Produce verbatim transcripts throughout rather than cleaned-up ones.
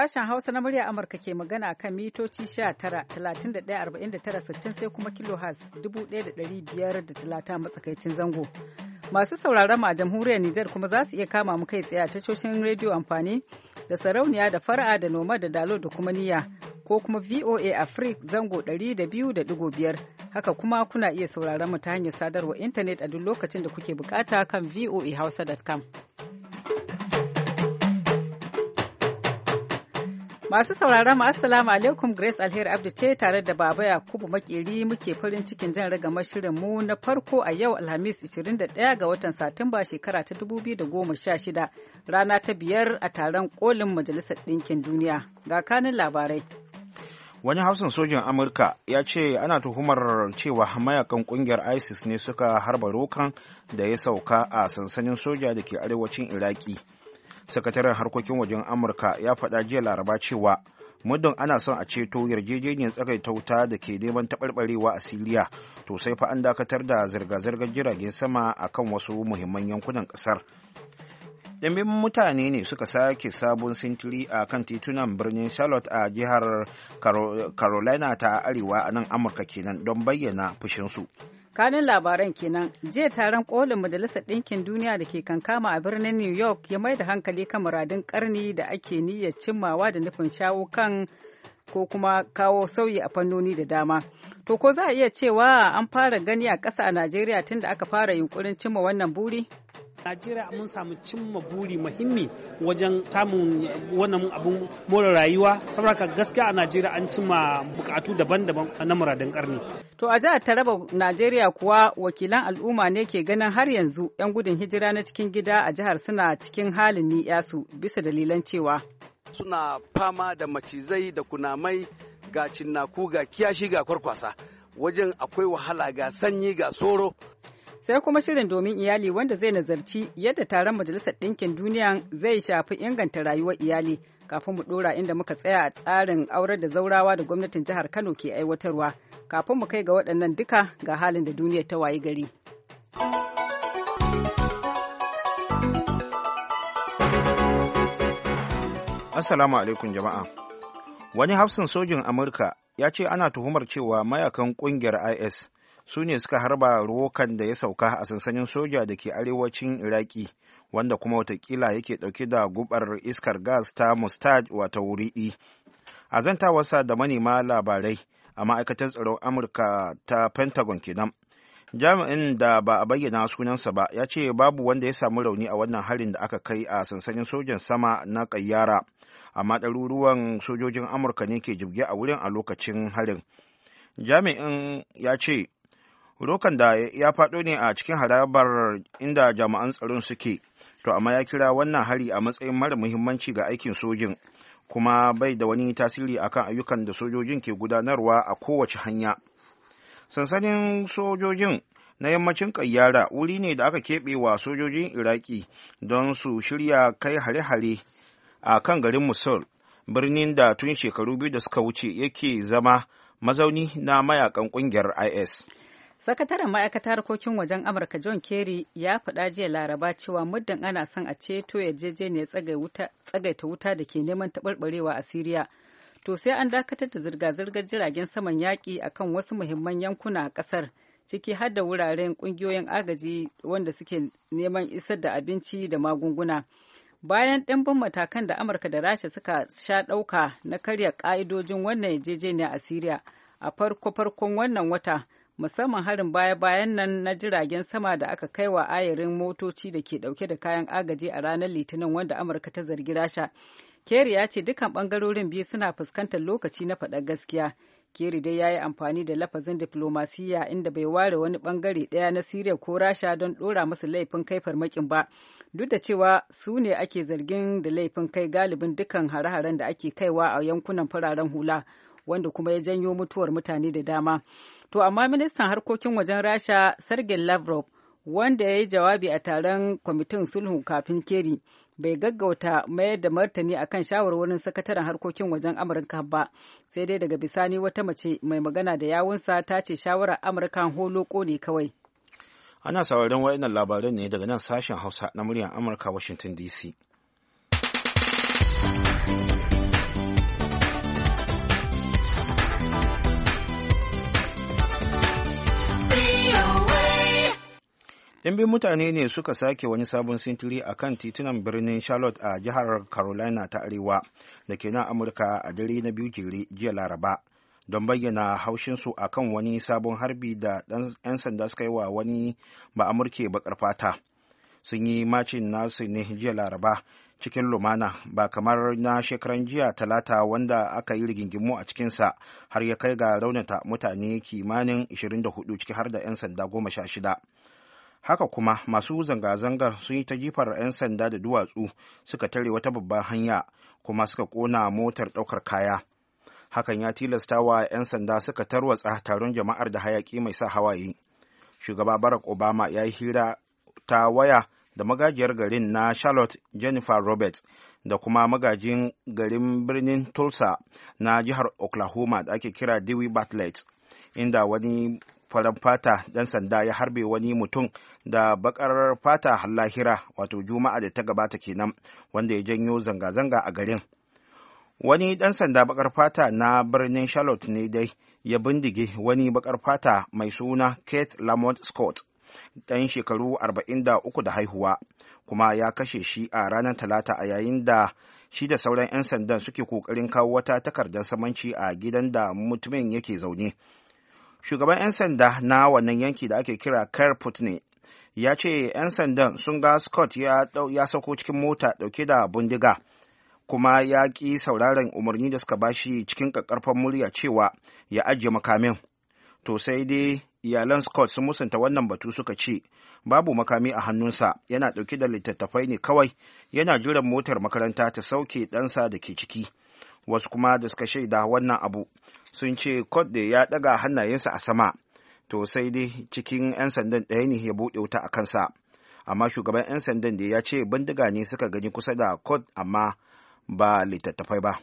Sashen Hausa na murya Amurka ke magana kan mitoci sha tara, talatin da ɗaya, arba'in da tara, sittin sai kuma kilohertz dubu ɗaya da ɗari biyar da talatin matsakaicin zango. Masu sauraron mu a jamhuriyar Nijar kuma za su iya kama mu kai tsaye a tashoshin rediyo amfani da sarauniya da fara'a da noma da dalo da kuma niyya ko kuma V O A Africa zango ɗari da biyu da ɗigo biyar. Haka kuma kuna iya sauraron mu ta hanyar sadarwar intanet a duk lokacin da kuke bukata kan voa hausa dot com. Masu sauraron mu assalamu alaikum, Grace Alheri Abdu ce tare da Baba Yakubu Makeri muke farin cikin jan ragamar shirin mu na farko a yau Alhamis ishirin da ɗaya ga watan Satumba shekara ta dubu biyu da goma sha shida, rana ta biyar a taron kolin Majalisar Ɗinkin Duniya. Ga kanin labarai. Wani hafsan sojin Amurka ya ce ana tuhumar cewa mayakan kungiyar ISIS ne suka harba rokan da ya sauka a sansanin soja da ke arewacin Iraki. Sakataren harkokin wajen Amurka ya faɗa jiya Laraba cewa muddin ana son a ceto yarjejeniyar tsagaita wuta da ke neman taɓarɓarewa a Siriya, to sai fa an dakatar da zirga-zirgar jiragen sama a kan wasu muhimman yankunan ƙasar. Ɗimbin mutane ne suka sake sabon sintiri a kan titunan birnin Charlotte a jihar Carolina ta Arewa a nan Amurka kenan don bayyana fushinsu. Kanin labaran kenan, jiya taron kolin Majalisar Ɗinkin Duniya da ke kankama a birnin New York ya mai da hankali kan muradun karni da ake niyyar cimmawa da nufin shawo kan ko kuma kawo sauyi a fannoni da dama. To ko za a iya cewa an fara gani a ƙasa a Najeriya tun da aka fara yunkurin cimma wannan buri? Najeriya mun samu cimma buri muhimmi wajen samun wannan abun more rayuwa, saboda gaskiya a Najeriya an cimma bukatu daban-daban na muradin karni. To a jihar Taraba Najeriya kuwa wakilan al'umma ne ke ganin har yanzu 'yan gudun hijira na cikin gida a jihar suna cikin halin ni'yasu bisa dalilan cewa suna fama da macizai da kunamai ga cinnaku ga kiyashi ga kwarkwasa, wajen akwai wahala ga sanyi ga soro. Sai kuma shirin domin iyali wanda zai nazarci yadda taron Majalisar Ɗinkin Duniya zai shafi inganta rayuwar iyali, kafin mu ɗora inda muka tsaya a tsarin aurar da zaurawa da gwamnatin jihar Kano ke aiwatarwa. Kafin mu kai ga waɗannan duka ga halin da duniyar ta wayi gari. Assalamu alaikum jama'a. Wani hafsin sojin Amurka ya ce ana tuhumar cewa mayakan ƙungiyar I S su ne suka harba rokan da ya sauka a sansanin soja da ke arewacin Iraki, wanda kuma watakila yake ɗauke da gubar iskar gas ta mustard wata wuriɗi. A zantawarsa da manema labarai a ma'aikatar tsaron Amurka ta Pentagon kenan. Jami'in da ba a bayyana sunansa ba ya ce babu wanda ya samu rauni a wannan harin da aka kai a sansanin sojan sama na Kayyara, amma ɗaruruwan sojojin Amurka ne ke jibge a wurin a lokacin harin. Jami'in ya ce rokan da ya faɗo ne a cikin harabar inda jami'an tsaron suke, to amma ya kira wannan hari a matsayin mara muhimmanci ga aikin sojin, kuma bai da wani tasiri akan ayyukan da sojojin ke gudanarwa a kowace hanya. Sansanin sojojin na yammacin Kayyara wuri ne da aka keɓe wa sojojin Iraki don su shirya kai hare-hare a kan garin Mosul, birnin da tun shekaru biyu da suka wuce yake zama mazauni na mayakan ƙungiyar I S. Sakataren ma'aikatar harkokin wajen Amurka John Kerry ya faɗa jiya Laraba cewa muddin ana son a ceto yarjejeniyar tsagaita wuta da ke neman taɓarɓarewa a Siriya, to sai an dakatar da zirga-zirgar jiragen saman yaƙi a kan wasu muhimman yankuna a ƙasar, ciki har da wuraren ƙungiyoyin agaji wanda suke neman isar da abinci da magunguna. Bayan ɗimbin matakan da Amurka da Rasha suka sha ɗauka na karya ƙa'idojin wannan yarjejeniya a Siriya a farko-farkon wannan wata, musamman harin baya-bayan nan na jiragen sama da aka kai wa ayarin motoci da ke dauke da kayan agaji a ranar Litinin wanda Amurka ta zargi Rasha. Kerry ya ce dukkan bangarorin biyu suna fuskantar lokaci na faɗar gaskiya. Kerry dai ya yi amfani da lafazin diflomasiyya inda bai ware wani bangare ɗaya na Siriya ko Rasha don ɗora masa laifin kai farmakin ba, duk da cewa su ne ake zargin da laifin kai galibin dukkan hare-haren da ake kaiwa a yankunan fararen hula, wanda kuma ya janyo mutuwar mutane da dama. To amma ministan harkokin wajen Rasha Sergei Lavrov, wanda ya yi jawabi a taron kwamitin sulhu kafin Kerry, bai gaggauta mayar da martani akan shawarwarin sakataren harkokin wajen Amurka ba, sai dai daga bisani wata mace mai magana da yawunsa ta ce shawarar Amurka holoko ne kawai. Ana sauraron waɗannan labaran ne daga nan sashen Hausa na muryar Amurka Washington D C. ɗimbin mutane ne suka sake wani sabon sintiri a kan titunan birnin Charlotte a jihar Carolina ta Arewa da ke nan Amurka a dare na biyu jere jiya Laraba don bayyana haushinsu a kan wani sabon harbi da 'yan sanda suka yi wa wani ba Amurke baƙar fata. Sun yi macin nasu ne jiya Laraba cikin lumana ba kamar na shekaran jiya Talata wanda aka yi rigingimu a cikinsa har ya kai ga raunata mutane kimanin ashirin da hudu ciki har da 'yan sanda goma sha shida. Haka kuma masu zanga-zangar sun yi ta jifar 'yan sanda da duwatsu suka tare wata babban hanya kuma suka kona motar ɗaukar kaya. Hakan ya tilasta wa 'yan sanda suka tarwatsa taron jama'ar da hayaki mai sa hawaye. Shugaba Barack Obama ya yi hira ta waya da magajiyar garin na Charlotte Jennifer Roberts da kuma magajin garin birnin Tulsa na jihar Oklahoma da ake kira Dewey Bartlett, inda wani farar fata dan sanda ya harbe wani mutum da bakar fata lahira wato juma'a da ta gabata kenan wanda ya janyo zanga-zanga a garin. Wani dan sanda bakar fata na birnin Charlotte ne dai ya bindige wani bakar fata mai suna Keith Lamont Scott dan shekaru arba'in da uku da haihuwa kuma ya kashe shi a ranar Talata a yayin da shi da sauran 'yan sandan suke kokarin kawo wata takardar samanci a gidan da mutumin yake zaune. Shugaban 'yan sanda na wannan yanki da ake kira Kerr Putney ya ce 'yan sandan sun ga Scott ya, ya sauko cikin mota dauke da bindiga kuma ya ƙi sauraron umarni da suka bashi cikin ƙaƙƙarfan murya cewa ya ajiye makamin. To sai dai iyalan Scott sun musanta wannan batu suka ce babu makami a hannunsa, yana ɗauke da littattafai ne kawai, yana jiran motar makaranta ta sauke ɗansa da ke ciki. Wasu kuma da suka shaida wannan abu sun ce Scott da ya ɗaga hannayensa a sama, to sai dai cikin 'yan sandan ɗaya ne ya buɗe wuta a kansa. Amma shugaban 'yan sandan da ya ce bindiga ne suka gani kusa da Scott amma ba littattafai ba.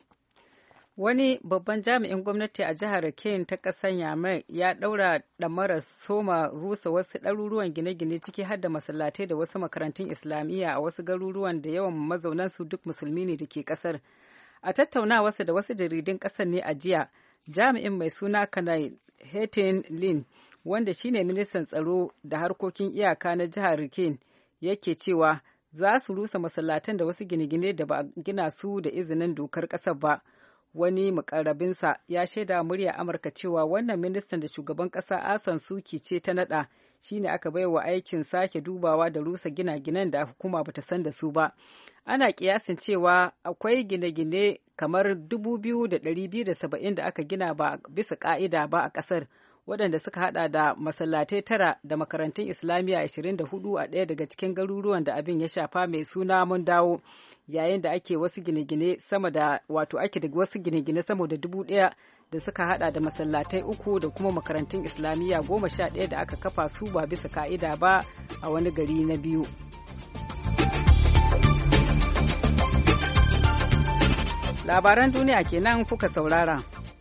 Wani babban jami'in gwamnati a jihar Rakhine ta ƙasar Yamai ya ɗaura ɗamarar soma rusa wasu ɗaruruwan gine-gine ciki har da masallatai da wasu makarantun Islamiyya a wasu garuruwan da yawan mazaunansu duk musulmi ne da ke ƙasar. A tattaunawarsa da wasu jaridun ƙasar ne a jiya, jami'in mai suna Kanai Hetin Lin, wanda shine ministan tsaro da harkokin iyaka na jihar Rakhine, yake cewa za su rusa masallatan da wasu gine-gine da ba a gina su da izinin dokar ƙasar ba. Wani mukarrabinsa ya shaida murya Amurka cewa wannan ministan da shugaban ƙasa Asan Suki ce ta naɗa shine aka baiwa aikin sake dubawa da rusa gina-ginen da hukuma bata san da su ba. Ana kiyasin cewa akwai gine-gine kamar dubu biyu da ɗari biyu da saba'in da aka gina ba bisa ƙa'ida ba a ƙasar, waɗanda suka hada da masallatai tara da makarantun Islamiyya ashirin da hudu a ɗaya daga cikin garuruwan da abin ya shafa mai suna Mun Dawo, yayin da ake wasu gine-gine sama da wato ake da wasu gine-gine sama da dubu ɗaya da suka hada da masallatai uku da kuma makarantun Islamiyya goma sha ɗaya da aka kafa su ba bisa ka'ida ba a wani gari na biyu. Labaran duniya kenan kuka saurara.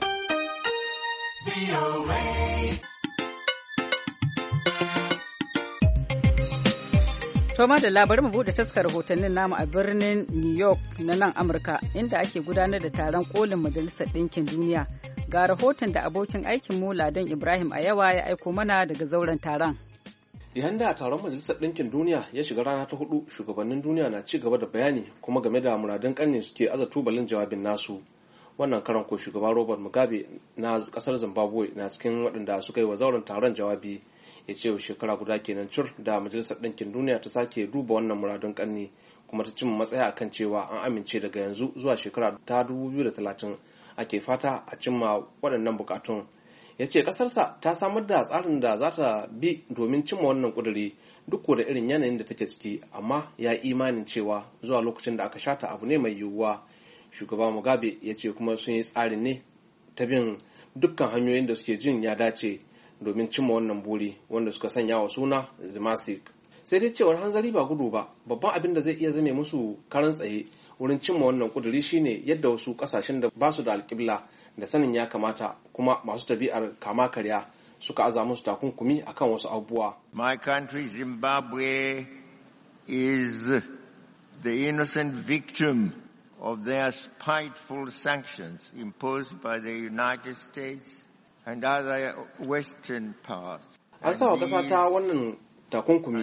Toma da labarin mu bude taskar rahotannin namu a birnin New York na nan Amurka, inda ake gudanar da taron kolin Majalisar Ɗinkin Duniya. Ga rahoton da abokin aikin mu Ladan Ibrahim a yawa ya aiko mana daga zauren taron. Yayin da taron Majalisar Ɗinkin Duniya ya shiga rana ta hudu, shugabannin duniya na ci gaba da bayani kuma game da muradun ƙarni suke aza tubalin jawabin nasu. Wannan karan ko shugaba Robert Mugabe na kasar Zimbabwe na cikin waɗanda suka yi wa zauren taron jawabi, ya ce shekara guda kenan cur da Majalisar Ɗinkin Duniya ta sake duba wannan muradun ƙarni kuma ta cimma matsaya akan cewa an amince daga yanzu zuwa shekara ta dubu biyu da talatin ake fata a cimma waɗannan bukatun. Ya ce ƙasarsa ta samar da tsarin da za ta bi domin cimma wannan ƙuduri duk da irin yanayin da take ciki, amma ya yi imanin cewa zuwa lokacin da aka shata abu ne mai yiwuwa. Shugaba Mugabe ya ce kuma sun yi tsarin ne ta bin dukkan hanyoyin da suke jin ya dace domin cimma wannan buri wanda suka sanya wa suna Zimasik. Sai dai cewar hanzari ba gudu ba, babban abin da zai iya zame musu karan tsaye wurin cimma wannan kuduri shine yadda wasu kasashen da ba su da alƙibla da sanin ya kamata kuma masu tabi'ar kama karya suka aza musu takunkumi akan wasu abubuwa. My country Zimbabwe is the innocent victim of their spiteful sanctions imposed by the United States and other Western powers. An sa wa ƙasa ta wannan takunkumi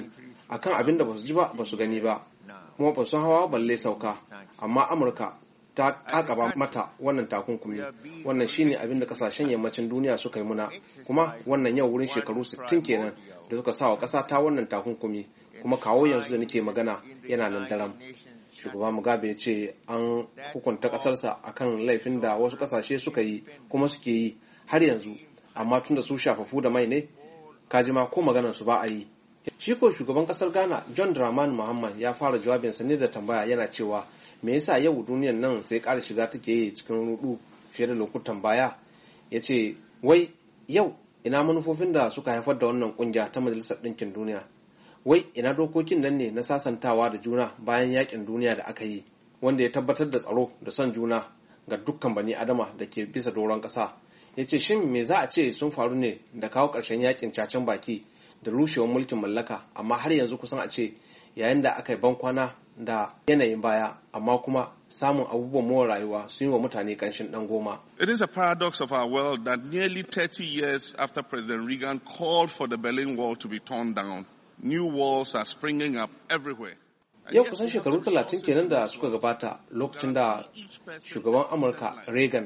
akan abin da ba su ji ba ba su gani ba kuma ba su hawa balle sauka, amma Amurka ta kakaba mata wannan takunkumi. Wannan shine abin da kasashen yammacin duniya suka yi muna, kuma wannan yau wurin shekaru sittin kenan da suka sa wa ƙasa ta wannan takunkumi, kuma kawo yanzu da nake magana yana nan daram. Shugaba Mugabe ya ce an hukunta ƙasarsa akan laifin da wasu ƙasashe suka yi kuma suke yi har yanzu, amma tun da su shafafu da mai ne kajima ko maganar su ba a yi. Shi ko shugaban ƙasar Ghana John Dramani Mahama ya fara jawabinsa ne da tambaya, yana cewa me yasa yau duniyar nan sai ƙara shiga take yi cikin rudu fiye da lokutan baya. Ya ce wai yau ina manufofin da suka haifar da wannan kungiya ta Majalisar Ɗinkin Duniya, wai ina dokokin nan ne na sasantawa da juna bayan yakin duniya da aka yi, wanda ya tabbatar da tsaro da son juna ga dukkan bani adama da ke bisa doron ƙasa. Ya ce shin me za a ce sun faru ne da kawo ƙarshen yakin cacen baki da rushewar mulkin mallaka, amma har yanzu kusan a ce yayin da aka yi bankwana da yanayin baya, amma kuma samun abubuwan more rayuwa sun yi wa mutane ƙanshin ɗan goma. It is a paradox of our world that nearly thirty years after President Reagan called for the Berlin Wall to be torn down, new walls are springing up everywhere. Yau kusan shekaru talatin kenan da suka gabata lokacin da shugaban Amurka Reagan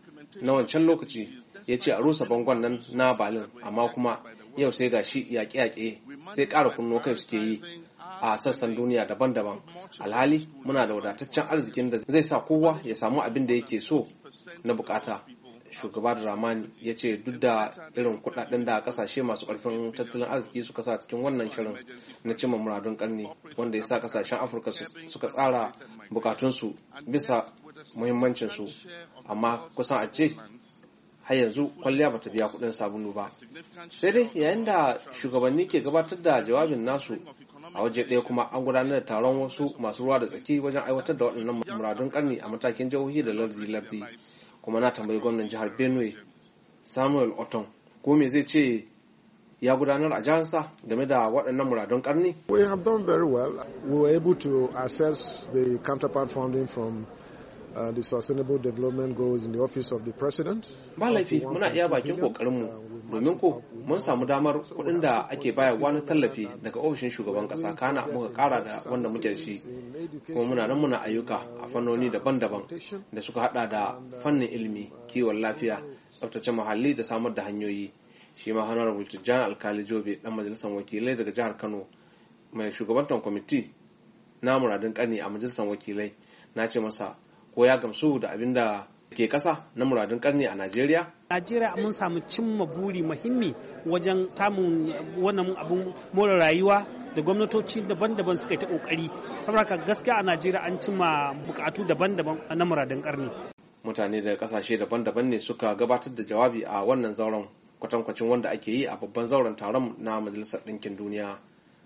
na wancan lokaci ya ce a rusa bangon nan na Berlin, amma kuma yau sai ga shi yaƙe-yaƙe sai ƙara kunno kai suke yi a sassan duniya daban-daban. Alhali muna da wadataccen arzikin da zai sa kowa ya samu abin da yake so na bukata. Shugaba Dramani ya ce duk da irin kudaden da kasashe masu karfin tattalin arziki suka sa cikin wannan shirin na cimma muradun karni, wanda ya sa kasashen Afirka suka tsara bukatunsu bisa muhimmancinsu, amma kusan a ce har yanzu kwalliya bata biya kudin sabulu ba. Sai dai yayin da shugabanni ke gabatar da jawabin nasu, a waje ɗaya kuma an gudanar da taron wasu masu ruwa da tsaki wajen aiwatar da waɗannan muradun karni a matakin jihohi da lardi-lardi. Kuma na tambayi gwamnan jihar Benue Samuel Otom ko me zai ce ya gudanar a jiharsa game da waɗannan muradun karni. We have done very well. We were able to access the counterpart funding from Uh, the Sustainable Development Goals in the Office of the President. Ba laifi muna iya bakin kokarinmu, domin ko mun samu damar kuɗin da ake bayarwa na tallafi daga ofishin shugaban ƙasa, kana muka ƙara da wanda muke da shi, kuma muna nan muna ayyuka a fannoni daban-daban da suka hada da fannin ilimi, kiwon lafiya, tsaftace muhalli da samar da hanyoyi. Shi ma Honorable Tijjani Alkali Jobe dan majalisar wakilai daga jihar Kano mai shugabantar kwamiti na muradun ƙarni a majalisar wakilai, na ce masa ko ya gamsu da abin da ke ƙasa na muradun ƙarni a Najeriya? Najeriya mun samu cimma buri muhimmi wajen samun wannan abun more rayuwa da gwamnatoci daban-daban suka yi ta ƙoƙari. Saboda gaskiya a Najeriya an cimma bukatu daban-daban na muradun ƙarni. Mutane daga ƙasashe daban-daban ne suka gabatar da jawabi a wannan zauren, kwatankwacin wanda ake yi a babban zauren taron na Majalisar Ɗinkin Duniya.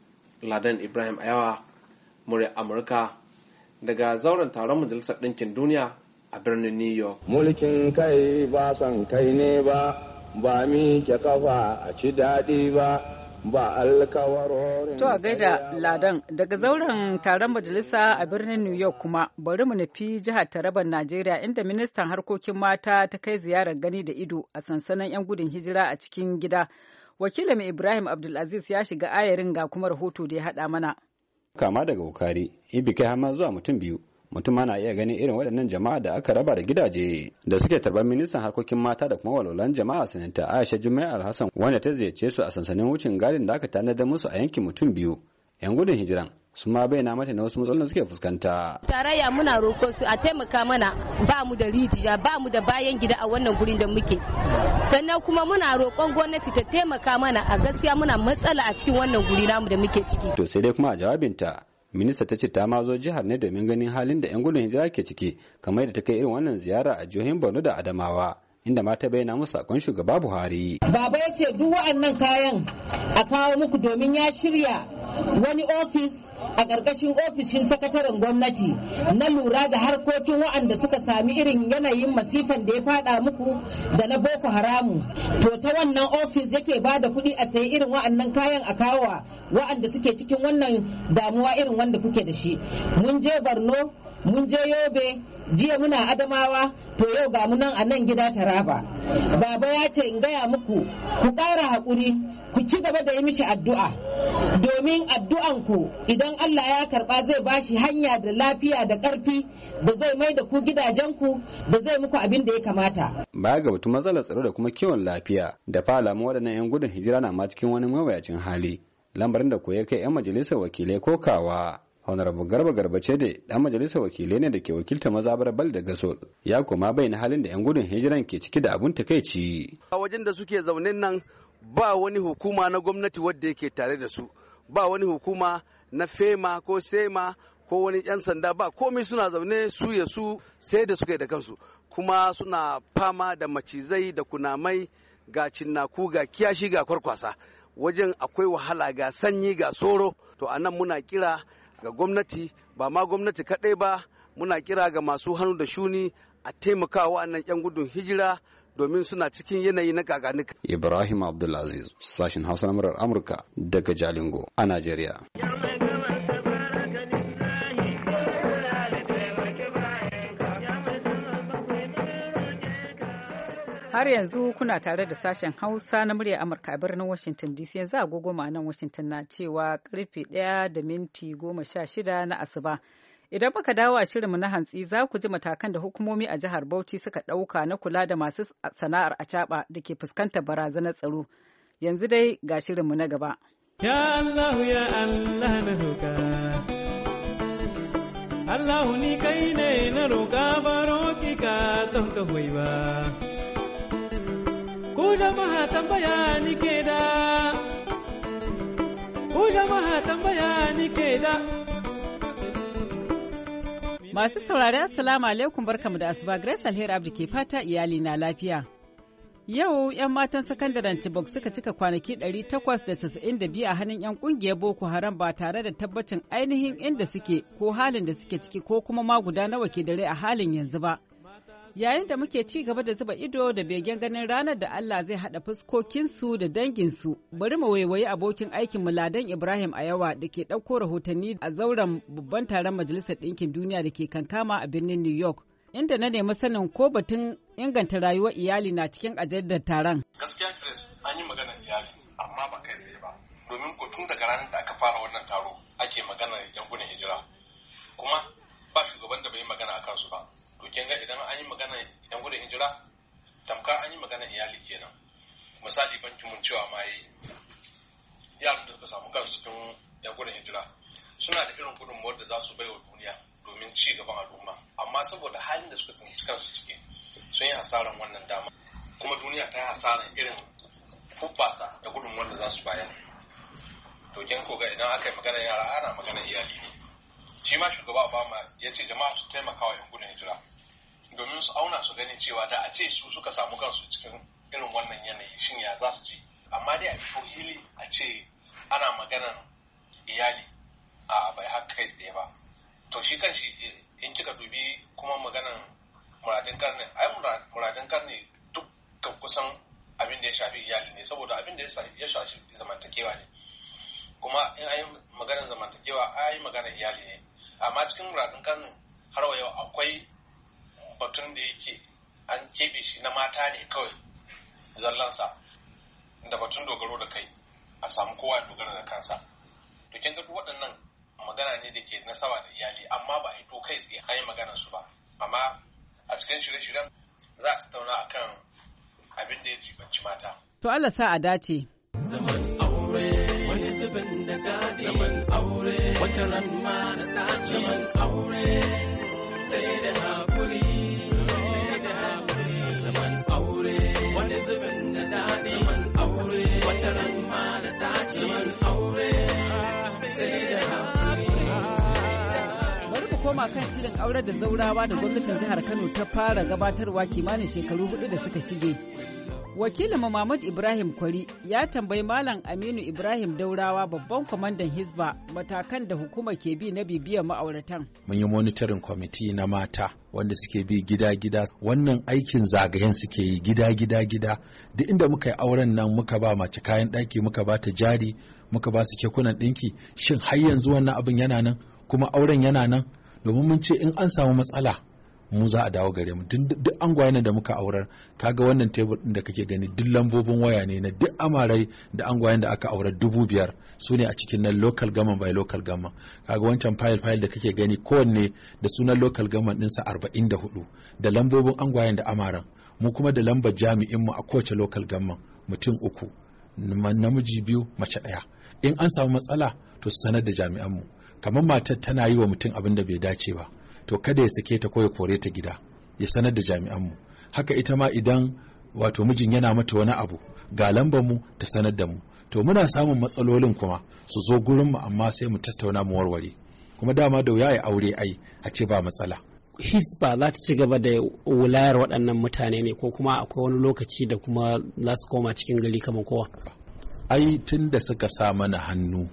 Ladan Ibrahim Ayawa, murya Amurka, daga zauren taron Majalisar Ɗinkin Duniya a birnin New York. Mulkin kai ba son kai ne ba, ba mi ke kafa a ci daɗi ba, ba alkawarorin. To a gaida Ladan, daga zauren taron majalisa a birnin New York kuma bari mu nufi jihar Taraban Najeriya, inda ministan harkokin mata ta kai ziyarar gani da ido a sansanin 'yan gudun hijira a cikin gida. Wakilin Ibrahim Abdulaziz ya shiga ayarin ga kuma rahoto da ya haɗa mana. Kama daga Wukari, Ibi kai har zuwa mutum biyu. Mutum na iya ganin irin waɗannan jama'a da aka raba da gidaje da suke tarbar ministan harkokin mata da kuma walwalan jama'a sanata Aisha Jummai Alhassan, wanda ta ziyarce su a sansanin wucin gadin da aka tanadar musu a yankin mutum biyu. 'Yan gudun hijiran su ma bayyana mata na wasu matsalolin suke fuskanta. Tarayya muna roƙon su a taimaka mana, ba mu da rijiya, ba mu da bayan gida a wannan gurin da muke. Sannan kuma muna roƙon gwamnati ta taimaka mana, a gaskiya muna matsala a cikin wannan guri namu da muke ciki. To sai dai kuma a jawabinta minista ta ce ta ma zo jihar ne domin ganin halin da 'yan gudun hijira ke ciki, kamar da ta kai irin wannan ziyara a jihohin Borno da Adamawa, inda ma ta bayyana musu sakon shugaba Buhari. Baba ya ce duk waɗannan kayan a kawo muku domin ya shirya wani ofis a ƙarƙashin ofishin sakataren gwamnati na lura da harkokin waɗanda suka sami irin yanayin masifan da ya fada muku da na Boko Haramu. To ta wannan ofis yake ba da kuɗi a sayi irin waɗannan kayan a kawo waɗanda suke cikin wannan damuwa irin wanda kuke da shi. Mun je Borno, mun je Yobe, jiya muna Adamawa, to yau ga mu nan a nan gida Taraba. baba ya ce in gaya muku ku ƙara haƙuri, ku ci gaba da yi mishi addu'a, domin addu'anku idan Allah ya karɓa zai bashi hanya da lafiya da ƙarfi da zai mai da ku gidajenku da zai muku abin da ya kamata. Baya ga batun matsalar tsaro da kuma kiwon lafiya da fa alamu waɗannan 'yan gudun hijira na ma cikin wani mawuyacin hali, lambarin da ko ya kai 'yan majalisar wakilai kokawa. Honorable Garba Garbace da ɗan majalisar wakilai ne da ke wakiltar mazabar Bal da Gaso ya kuma bayyana halin da 'yan gudun hijiran ke ciki da abun takaici. A wajen da suke zaune nan ba wani hukuma na gwamnati wadda yake tare da su, ba wani hukuma na FEMA ko SEMA ko wani 'yan sanda, ba komai, suna zaune su ya su sai da suka yi da kansu, kuma suna fama da macizai da kunamai ga cinnaku ga kiyashi ga kwarkwasa. Wajen akwai wahala ga sanyi ga soro. To anan muna kira ga gwamnati, ba ma gwamnati kaɗai ba, muna kira ga masu hannu da shuni a taimaka wa'annan 'yan gudun hijira domin suna cikin yanayi na kakanika. Ibrahim Abdulaziz, sashen Hausa na murar Amurka daga Jalingo a Najeriya. Har yanzu kuna tare da sashen Hausa na murya Amurka a birnin Washington D C. Yanzu agogo nan Washington na cewa karfe ɗaya da minti goma sha shida na asuba. Idan muka dawo a shirinmu na hantsi za ku ji matakan da hukumomi a jihar Bauchi suka ɗauka na kula da masu sana'ar acaɓa da ke fuskantar barazanar tsaro. Yanzu dai ga shirinmu na gaba. Ya Allah ya Allah na roƙa. Allah ni kai ne na roƙa baro ki ka don ka hoyi ba. Ku jama'a tambaya ni ke da, ku jama'a tambaya ni ke da. Masu saurari assalamu alaikum, barkamu da asuba. Grace Alheri Abdi ke fata iyali na lafiya. Yau 'yan matan sakandaren Chibok suka cika kwanaki ɗari takwas da casa'in da biyu a hannun 'yan ƙungiyar Boko Haram ba tare da tabbacin ainihin inda suke ko halin da suke ciki ko kuma ma guda nawa ke dare a halin yanzu ba. Yayin da muke ci gaba da zuba ido da begen ganin ranar da Allah zai haɗa fuskokinsu da danginsu, bari mu waiwayi abokin aikin Ladan Ibrahim Ayawa da ke ɗauko rahotanni a zauren babban taron Majalisar Ɗinkin Duniya da ke kankama a birnin New York, inda na nemi sanin ko batun inganta rayuwar iyali na cikin ajandar taron. Gaskiya Chris, an yi maganar iyali, amma ba kai tsaye ba, domin ko tun daga ranar da aka fara wannan taro ake maganar yan gudun hijira, kuma ba shugaban da bai yi magana a kansu ba. To kin ga idan an yi magana yan gudun hijira tamkar an yi magana iyali kenan. Misali bankin mun cewa ma yi yaran da suka samu kansu cikin yan gudun hijira suna da irin gudunmuwar da za su bai wa duniya domin ci gaban al'umma, amma saboda halin da suka tsinci kansu ciki sun yi hasaran wannan dama, kuma duniya ta yi hasaran irin hubbasa da gudunmuwar da za su bayar. To kin ko ga idan aka yi magana yara ana magana iyali ne. Shi ma shugaba Obama ya ce jama'a su taimaka wa 'yan gudun hijira domin su auna su gani cewa da a ce su suka samu kansu cikin irin wannan yanayi shin ya za su ji. Amma dai a fito hili a ce ana maganan iyali a bai haka kai tsaye ba. To shi kan shi in kika dubi kuma maganan muradin karni, ai muradin karni dukkan kusan abin da ya shafi iyali ne, saboda abin da ya shafi zamantakewa ne. Kuma in ayi maganar zamantakewa ayi maganar iyali ne. Amma cikin muradun karnin har wa yau akwai batun da yake an keɓe shi na mata ne kawai zallansa, da batun dogaro da kai a samu kowa dogara da kansa. To kin ga duk waɗannan magana ne da ke nasaba da iyali, amma ba a hito kai tsaye an yi maganar su ba. Amma a cikin shirye-shiryen za a tattauna akan abin da ya jibanci mata. To Allah sa a dace. Zaman aure wani zubin da daɗi, zaman aure wata ran ma da dace, zaman aure sai da hakuri, sai da hakuri, zaman aure wani zubin da daɗi, zaman aure wata ran ma da dace, zaman aure sai da hakuri. Bari mu koma kan shirin aure da zaurawa da gwamnatin jihar Kano ta fara gabatarwa kimanin shekaru hudu da suka shige. Wakilin Mahmud Ibrahim Kwari ya tambayi Malam Aminu Ibrahim Daurawa, babban kwamandan Hizba, matakan da hukuma ke bi na bibiyar ma'auratan. Mun yi monitoring kwamiti na mata wanda suke bi gida-gida, wannan aikin zagayen suke yi gida-gida-gida. Duk inda muka yi auren nan muka ba mace kayan ɗaki, muka ba ta jari, muka ba su kekunan ɗinki, shin har yanzu wannan abin yana nan kuma auren yana nan? Domin mun ce in an samu matsala mu za a dawo gare mu. Duk angwayen da muka aurar, kaga wannan tebur din da kake gani duk lambobin waya ne na duk amarai da angwayen da aka aurar dubu biyar su ne a cikin nan local government by local government. Kaga wancan file file da kake gani kowanne da sunan local government ɗinsa arba'in da hudu da lambobin angwayen da amaran, mu kuma da lambar jami'in mu a kowace local government mutum uku, namiji biyu mace ɗaya. In an samu matsala to su sanar da jami'an mu. Kamar matar tana yi wa mutum abin da bai dace ba, to kada ya sake ta ko ya kore ta gida, ya sanar da jami'an mu. Haka ita ma idan wato mijin yana mata wani abu, ga lambar mu ta sanar da mu. To muna samun matsalolin kuma su zo gurin mu, amma sai mu tattauna mu warware. Kuma dama da wuya ya aure ai a ce ba matsala. Hisba za ta ci gaba da wulayar waɗannan mutane ne, ko kuma akwai wani lokaci da kuma za su koma cikin gari kamar kowa? Ai tun da suka sa mana hannu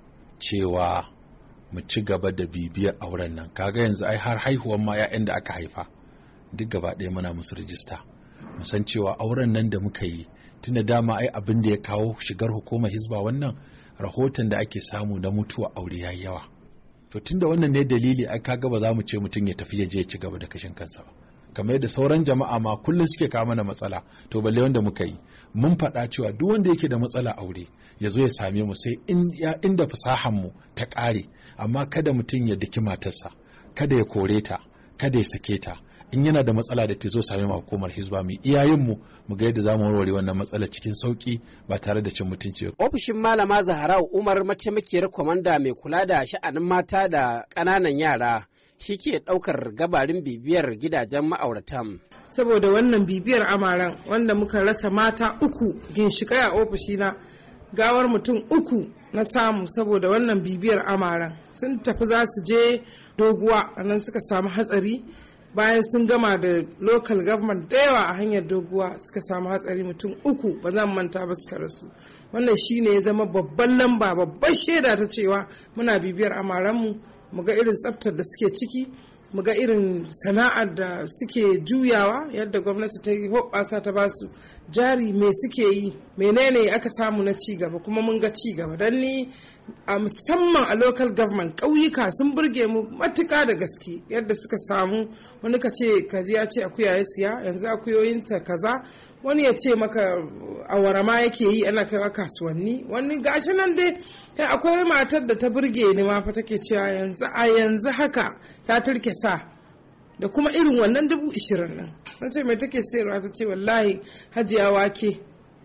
cewa mu ci gaba da bibiyar auren nan, kaga yanzu ai har haihuwan ma 'ya'yan da aka haifa duk gaba ɗaya muna musu rijista, mu san cewa auren nan da muka yi tunda dama ai abin da ya kawo shigar hukumar Hisba wannan rahoton da ake samu na mutuwa aure yayi yawa. To tunda wannan ne dalili ai kaga ba za mu ce mutum ya tafi ya je ya ci gaba da kashin kansa ba, kamar yadda sauran jama'a ma kullum suke kawo mana matsala. To balle wanda muka yi mun faɗa cewa duk wanda yake da matsala aure ya zo ya same mu, sai inda fasahan mu ta ƙare, amma kada mutum ya daki matarsa, kada ya kore ta, kada ya sake ta. In yana da matsala da ta zo same mu hukumar Hisba, mu iyayen mu mu ga yadda za mu warware wannan matsala cikin sauki ba tare da cin mutunci. Ofishin Malama Zahra Umar, mataimakiyar kwamanda mai kula da sha'anin mata da ƙananan yara, shi ke ɗaukar gabarin bibiyar gidajen ma'auratan. Saboda wannan bibiyar amaran wanda muka rasa mata uku ginshiƙai a ofishina, gawar mutum uku na samu saboda wannan bibiyar amaran. Sun tafi za su je Doguwa, a nan suka samu hatsari. Bayan sun gama da local government da yawa a hanyar Doguwa suka samu hatsari, mutum uku ba zan manta ba suka rasu. Wannan shine ya zama babban lamba, babban shaida ta cewa muna bibiyar amaranmu, mu ga irin tsaftar da suke ciki, mu ga irin sana'ar da suke juyawa, yadda gwamnati ta yi hoɓɓasa ta basu jari, me suke yi, menene aka samu na ci gaba, kuma mun ga ci gaba. Don ni a musamman a local government ƙauyuka sun burge mu matuƙa da gaske, yadda suka samu wani ka ce kaji ya ce akuya ya siya, yanzu akuyoyinsa kaza, wani ya ce maka awara ma yake yi ana kaiwa kasuwanni, wani gashi nan dai. Kai akwai matar da ta burge ni ma fa take cewa yanzu a yanzu haka ta turke sa da kuma irin wannan dubu ishirin nan. Na ce mai take sayarwa, ta ce wallahi hajiya wake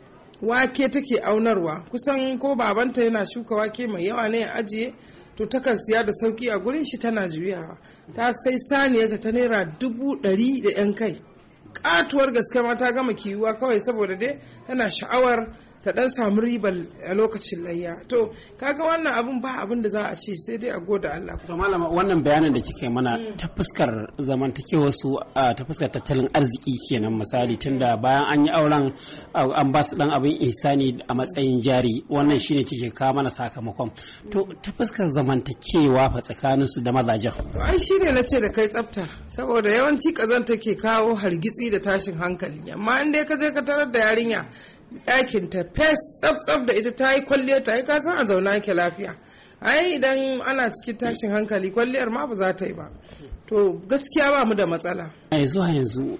wake take aunarwa, kusan ko babanta yana shuka wake mai yawa ne ya ajiye, to takan siya da sauki a gurin shi tana juyawa. Ta sai saniyarta ta naira dubu ɗari da yan kai, katuwar gaske ma ta gama kiwuwa kawai saboda dai tana sha'awar ta dan samu ribar a lokacin layya. To kaga wannan abun ba abin da za a ce sai dai a goda Allah. To malama, wannan bayanin da kike mana ta fuskar zamantakewar su, ta fuskar tattalin arziki kenan, misali tunda bayan an yi auren an ba su dan abin ihsani a matsayin jari, wannan shine kike kawo mana sakamakon. To ta fuskar zamantakewa fa tsakanin su da mazajen, ai shine nace da kai tsafta, saboda yawanci kazanta ke kawo hargitsi da tashin hankali. Amma in dai ka je ka tarar da yarinya ɗakin ta fes tsaf da ita, ta yi kwalliya, ta yi kasan a zauna yake lafiya. Ai idan ana cikin tashin hankali kwalliyar ma ba za ta yi ba. To gaskiya ba mu da matsala. A zuwa yanzu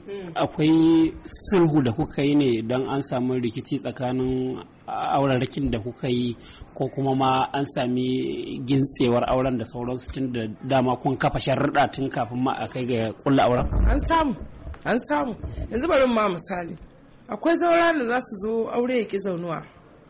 akwai sulhu da kuka yi ne don an samu rikici tsakanin aurarrakin da kuka yi, ko kuma ma an sami gintsewar auren da sauransu, tun da dama kun kafa sharuɗa tun kafin ma a kai ga kulla auren? An samu, an samu. Yanzu bari ma misali. Akwai zaura da za su zo aure ya ki zaunuwa,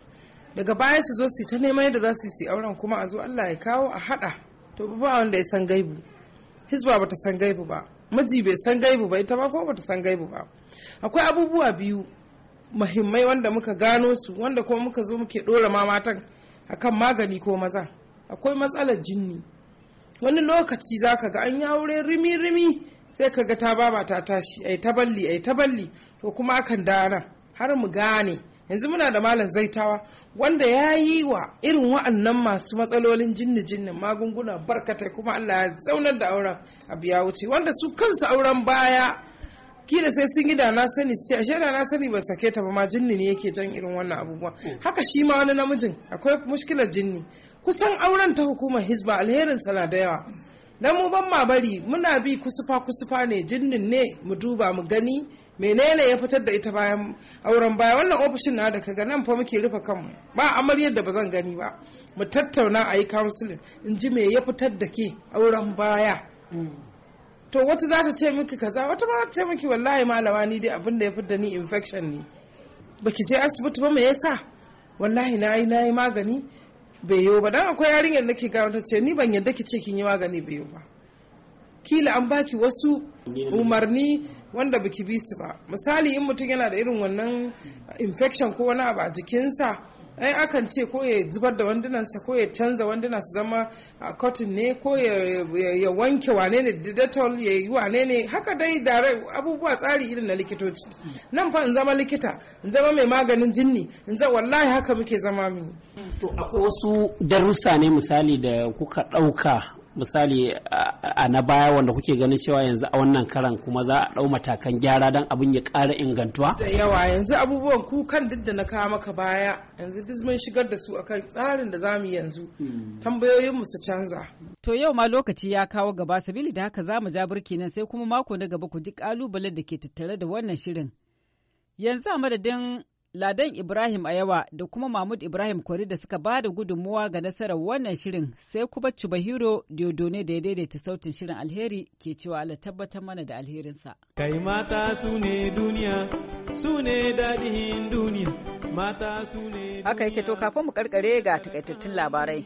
daga baya su zo su ta neman yadda za su yi auren, kuma a zo Allah ya kawo a haɗa. To ba wanda ya san gaibu. Hisba bata san gaibu ba, miji bai san gaibu ba, ita ma kuma bata san gaibu ba. Akwai abubuwa biyu muhimmai wanda muka gano su, wanda kuma muka zo muke ɗora ma matan akan magani ko maza. Akwai matsalar jinni. Wani lokaci za ka ga an yi aure rimi-rimi, sai ka ga ta baba ta tashi, ai ta balli ai ta balli, to kuma akan dana har mu gane. Yanzu muna da malam Zaitawa wanda ya yi wa irin wa'annan masu matsalolin jinni jinnin magunguna barkatai, kuma Allah ya zaunar da auren abu ya wuce, wanda su kansu auren baya kila sai sun yi da na sani su ce ashe da na sani ba sake ta ba ma jinni ne yake jan irin wannan abubuwa. Haka shi ma wani namijin akwai mushkilar jinni. Kusan auren ta hukumar Hisba alherin sana da yawa, dan mu ban ma bari muna bi kusufa kusufa ne jinnin ne mu duba mu gani menene ya fitar da ita bayan auren baya. Wannan ofishin na da kaga nan fa muke rufe kanmu ba amaryar da ba zan gani ba, mu tattauna a yi counseling in ji me ya fitar da ke auren baya. To wata za ta ce miki kaza, wata ba za ta ce miki wallahi malama ni dai abin da ya fitar da ni infection ne. Baki je asibiti ba me yasa? Wallahi nayi nayi magani bai yiwu ba. Dan akwai yarinyar da ke gawo ta ce ni ban yadda ki ce kin yi magani bai yiwu ba. Kila an baki wasu umarni wanda baki bi su ba. Misali in mutum yana da irin wannan infection ko wani abu a jikinsa, ai akan ce ko ya zubar da wandunansa ko ya canza wanduna su zama a cotton ne ko ya wanke wane ne da Dettol ya yi wane ne, haka dai da abubuwa tsari irin na likitoci. Nan fa in zama likita, in zama mai maganin jinni, in zama wallahi haka muke zama mu. To akwai wasu darussa ne misali da kuka ɗauka misali a na baya wanda kuke ganin cewa yanzu a wannan karan kuma za a ɗau matakan gyara don abin ya ƙara ingantuwa? Da yawa yanzu abubuwan kukan duk da na kawo maka baya yanzu duk mun shigar da su akan tsarin da za mu yanzu tambayoyinmu su canza. To yau ma lokaci ya kawo gaba, sabili da haka za mu ja birki nan sai kuma mako na gaba ku ji ƙalubalen da ke tattare da wannan shirin. Yanzu a madadin Ladan Ibrahim Ayawa da kuma Mahmud Ibrahim Kwari da suka ba da gudunmuwa ga nasarar wannan shirin, sai kuma Chubahiro Diodone da ya daidaita sautin shirin. Alheri ke cewa Allah tabbatar mana da alherinsa. Kai mata su ne duniya, su ne daɗin duniya, mata su ne duniya. Haka yake, to kafin mu karkare ga takaitattun labarai.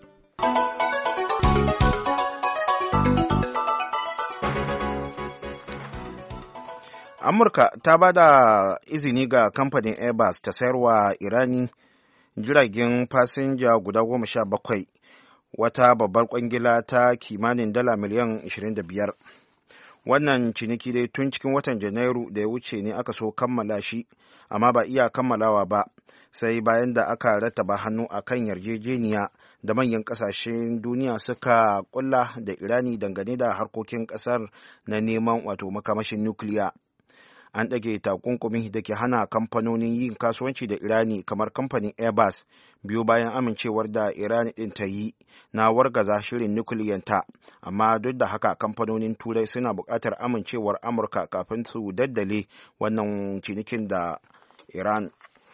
Amurka ta ba da izini ga kamfanin Airbus ta sayarwa Irani jiragen fasinja guda goma sha bakwai, wata babbar kwangila ta kimanin dala miliyan ashirin da biyar. Wannan ciniki dai tun cikin watan Janairu da ya wuce ne aka so kammala shi, amma ba iya kammalawa ba sai bayan da aka rattaba hannu a kan yarjejeniya da manyan kasashen duniya suka kulla da Irani dangane da harkokin kasar na neman wato makamashin nukiliya. An ɗage takunkumi da ke hana kamfanonin yin kasuwanci da Irani kamar kamfanin Airbus biyu bayan amincewar da Irani ɗin ta yi na wargaza shirin nukiliyanta, amma duk da haka kamfanonin Turai suna buƙatar amincewar Amurka kafin su daddale wannan cinikin da Iran.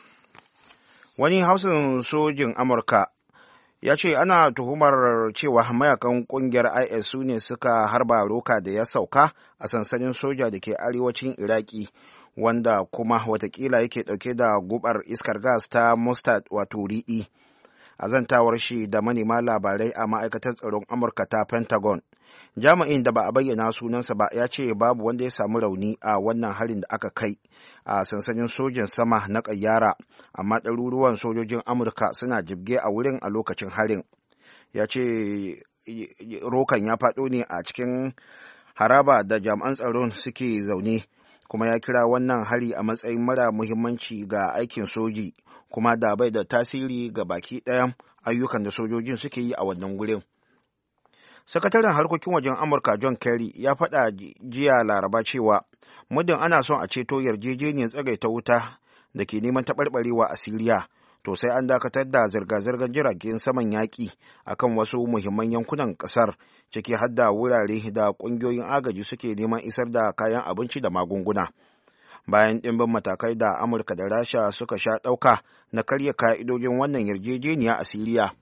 Wani hausin sojin Amurka ya ce ana tuhumar cewa mayakan kungiyar I S su ne suka harba roka da ya sauka a sansanin soja da ke arewacin Iraki, wanda kuma watakila yake dauke da gubar iskar gas ta mustard wato riɗi. A zantawar shi da manema labarai a ma'aikatar tsaron Amurka ta Pentagon, jami'in da ba a bayyana sunansa ba ya ce babu wanda ya samu rauni a wannan harin da aka kai a sansanin sojin sama na Kayyara, amma ɗaruruwan sojojin Amurka suna jibge a wurin a lokacin harin. Ya ce rokan ya faɗo ne a cikin haraba da jami'an tsaron suke zaune, kuma ya kira wannan hari a matsayin mara muhimmanci ga aikin soji, kuma da bai da tasiri ga baki ɗayan ayyukan da sojojin suke yi a wannan wurin. Sakataren harkokin wajen Amurka John Kerry ya faɗa jiya Laraba cewa muddin ana son a ceto yarjejeniyar tsagaita wuta da ke neman taɓarɓarewa a Siriya, to sai an dakatar da zirga-zirgar jiragen saman yaƙi a kan wasu muhimman yankunan ƙasar, ciki har da wurare da ƙungiyoyin agaji suke neman isar da kayan abinci da magunguna. Bayan ɗimbin matakai da Amurka da Rasha suka sha ɗauka na karya ka'idojin wannan yarjejeniya a Siriya.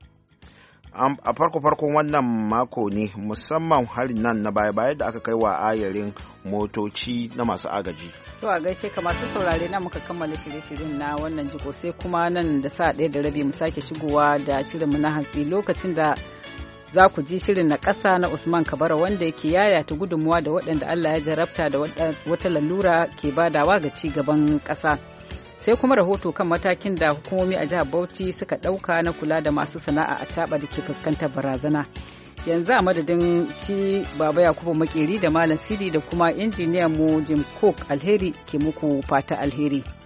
A farko-farkon wannan mako ne musamman harin nan na baya-baya da aka kai wa ayarin motoci na masu agaji. To a gaishe ka masu saurare na muka kammala shirye-shiryen na wannan jiko, sai kuma nan da sa ɗaya da rabi mu sake shigowa da shirinmu na hantsi, lokacin da za ku ji shirin na ƙasa na Usman Kabara wanda yake yayata gudunmuwa da waɗanda Allah ya jarabta da wata lalura ke badawa ga ci gaban ƙasa. Sai kuma rahoto kan matakin da hukumomi a jihar Bauchi suka ɗauka na kula da masu sana'a a caɓa da ke fuskantar barazana. Yanzu a madadin shi Baba Yakubu Makeri da Malam Sidi da kuma injiniyan mu Jim Cook, alheri ke muku fata alheri.